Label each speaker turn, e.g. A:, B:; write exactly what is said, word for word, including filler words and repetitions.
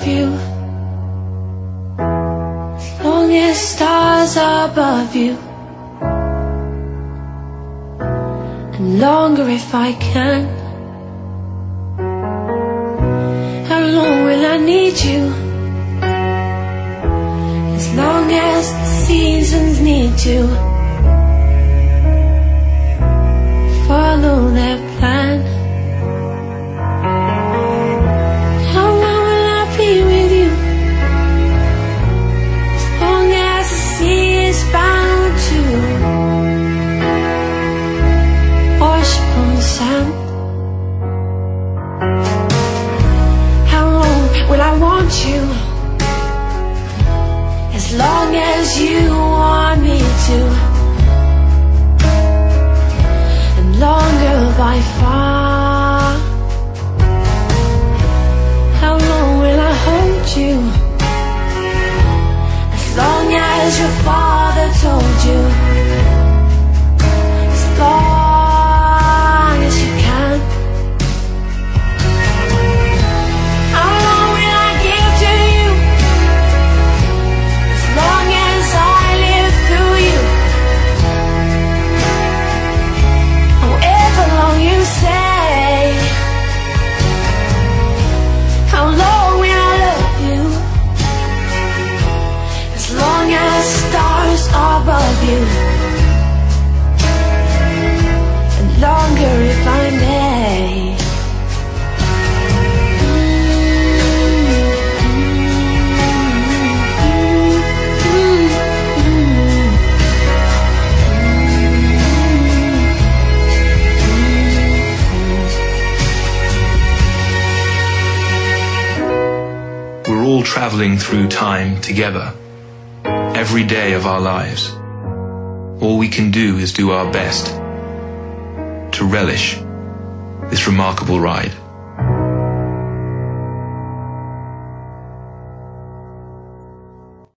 A: you, as long as stars are above you, and longer if I can. How long will I need you? As long as the seasons need to follow their plan. How long will I be with you? As long as the sea is bound to worship on the sand. How long will I want you? As long as you want me to, and longer by far. How long will I hold you? As long as your father told you, as long as you can. How long will I give to you? As long as I live through you. However long you say. How long will I love you? As long as stars are above you, and longer if I may.
B: We're all traveling through time together, every day of our lives. All we can do is do our best to relish this remarkable ride.